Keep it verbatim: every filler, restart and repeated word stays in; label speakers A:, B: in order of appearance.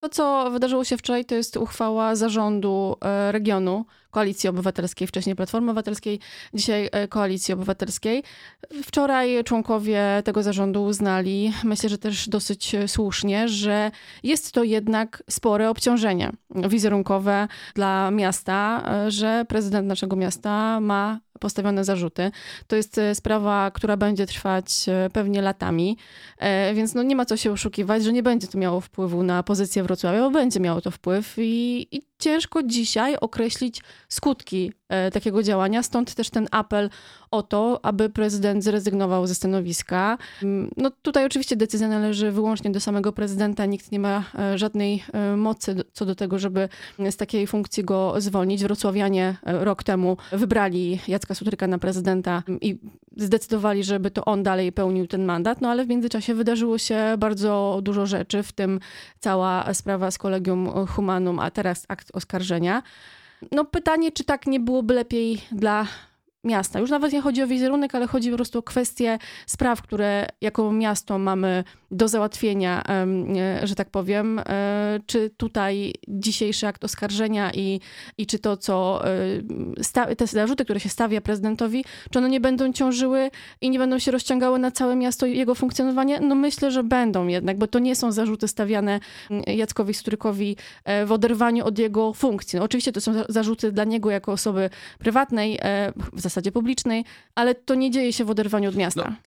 A: To, co wydarzyło się wczoraj, to jest uchwała zarządu e, regionu Koalicji Obywatelskiej, wcześniej Platformy Obywatelskiej, dzisiaj e, Koalicji Obywatelskiej. Wczoraj członkowie tego zarządu uznali, myślę, że też dosyć słusznie, że jest to jednak spore obciążenie wizerunkowe dla miasta, e, że prezydent naszego miasta ma postawione zarzuty. To jest sprawa, która będzie trwać pewnie latami, więc no nie ma co się oszukiwać, że nie będzie to miało wpływu na pozycję Wrocławia, bo będzie miało to wpływ i, i ciężko dzisiaj określić skutki takiego działania, stąd też ten apel o to, aby prezydent zrezygnował ze stanowiska. No tutaj oczywiście decyzja należy wyłącznie do samego prezydenta, nikt nie ma żadnej mocy co do tego, żeby z takiej funkcji go zwolnić. Wrocławianie rok temu wybrali Jacka Sutryka na prezydenta i zdecydowali, żeby to on dalej pełnił ten mandat, no ale w międzyczasie wydarzyło się bardzo dużo rzeczy, w tym cała sprawa z Collegium Humanum, a teraz akt oskarżenia. No pytanie, czy tak nie byłoby lepiej dla miasta. Już nawet nie chodzi o wizerunek, ale chodzi po prostu o kwestie spraw, które jako miasto mamy do załatwienia, że tak powiem. Czy tutaj dzisiejszy akt oskarżenia i, i czy to, co te zarzuty, które się stawia prezydentowi, czy one nie będą ciążyły i nie będą się rozciągały na całe miasto i jego funkcjonowanie? No myślę, że będą jednak, bo to nie są zarzuty stawiane Jackowi Sutrykowi w oderwaniu od jego funkcji. No oczywiście to są zarzuty dla niego jako osoby prywatnej, w zasadzie publicznej, ale to nie dzieje się w oderwaniu od miasta.
B: No.